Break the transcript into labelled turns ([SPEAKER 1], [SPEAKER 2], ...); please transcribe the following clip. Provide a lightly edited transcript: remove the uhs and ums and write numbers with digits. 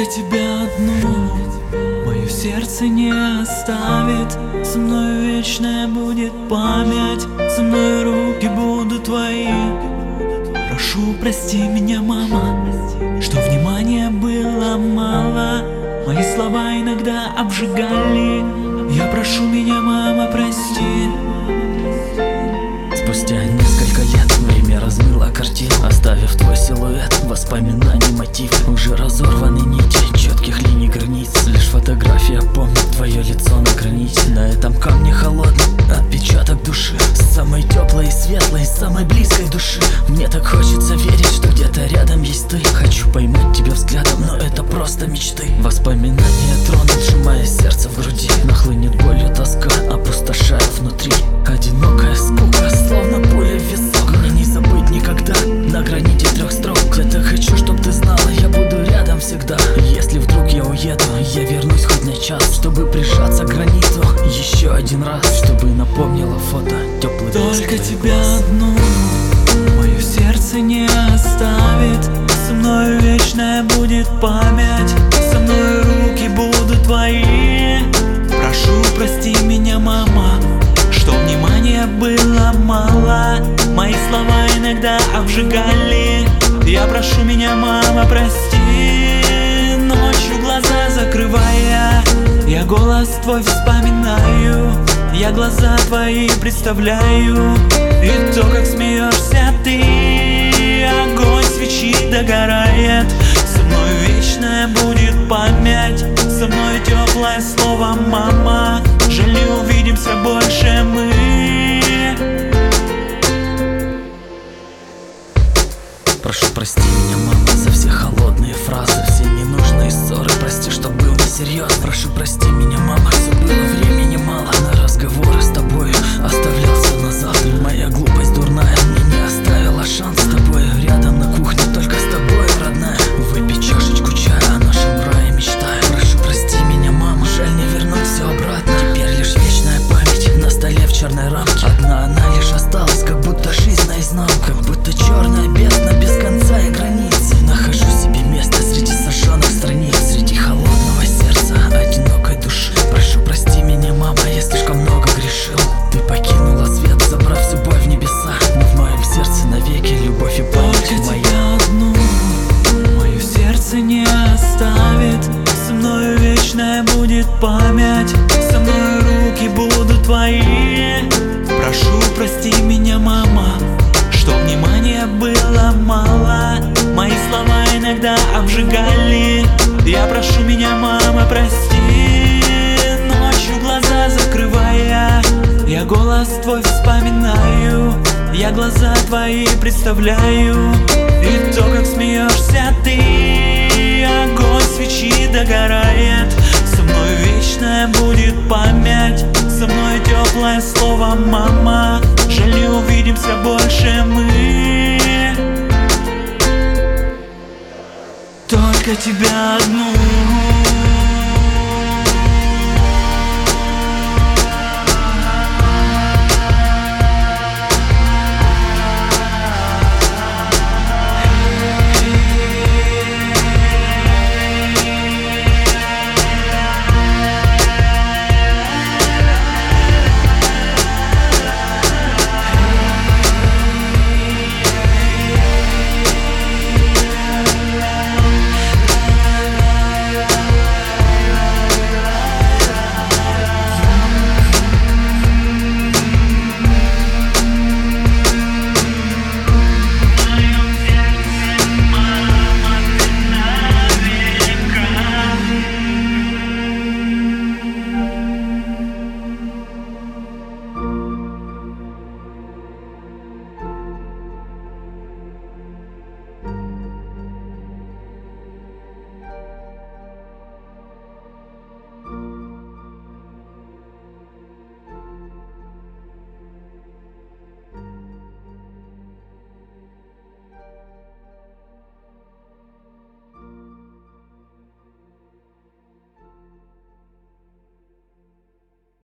[SPEAKER 1] тебя одну мое сердце не оставит. Со мной вечная будет память, со мной руки будут твои. Прошу, прости меня, мама, что внимания было мало. Мои слова иногда обжигали. Я прошу меня, мама, прости.
[SPEAKER 2] Спустя несколько лет время размыло картину, оставив твой силуэт, воспоминаний, мотив. Уже разорваны нити четких линий границ. Лишь фотография помнит твое лицо на граните. На этом камне холодный отпечаток души, самой теплой и светлой, самой близкой души. Мне так хочется верить, что где-то рядом есть ты. Хочу поймать тебя взглядом, но это просто мечты. Воспоминания тронут, сжимая сердце в груди. Нахлынет болью тоска, опустошая внутри. Одинокая скука, словно пуля в висок. Мне не забыть никогда, на границе 3 строк. Я так хочу, чтоб ты знала, я буду рядом всегда. Если вдруг я уеду, я вернусь хоть на час, чтобы прижаться к граниту еще один раз, чтобы напомнило фото теплый.
[SPEAKER 1] Только тебя одну мое сердце не оставит. Со мной вечная будет память, со мной руки будут твои. Прошу, прости меня, мама, что внимания было мало. Мои слова иногда обжигали. Я прошу меня, мама, прости. Ночью глаза закрывая, я голос твой вспоминаю. Я глаза твои представляю, и то, как смеешься ты. Огонь свечи догорает, со мной вечная будет память, со мной теплое слово, мама. Жаль, не увидимся больше мы.
[SPEAKER 2] Прошу, прости меня, мама, за все холодные фразы, все ненужные ссоры. Прости, что был несерьезен. Прошу, прости меня, мама, все было времени мало. На разговоры с тобой оставлялся назад. Моя глупость дурная мне не оставила шанс. С тобой рядом на кухне, только с тобой, родная. Выпить чашечку чая, о нашем рае мечтая. Прошу, прости меня, мама, жаль, не вернуть все обратно. Теперь лишь вечная память на столе в черной рамке. Одна она лишь осталась, как будто жизнь наизнанку. Как будто черная бездна без конца и границ. Нахожу себе место среди сожженных страниц, среди холодного сердца, одинокой души. Прошу, прости меня, мама, я слишком много грешил. Ты покинула свет, забрав всю боль в небеса. Но в моем сердце навеки любовь и память
[SPEAKER 1] Только
[SPEAKER 2] моя.
[SPEAKER 1] тебя одну мое сердце не оставит. Со мной вечная будет память, со мной руки будут твои. Прошу, прости меня, мама, что внимания было мало. Мои слова иногда обжигали. Я прошу меня, мама, прости. Ночью глаза закрывая, я голос твой вспоминаю. Я глаза твои представляю, и то, как смеешься ты. Огонь свечи догорает, со мной вечная будет память, со мной теплое слово, мама. Жаль, не увидимся больше мы. Только тебя одну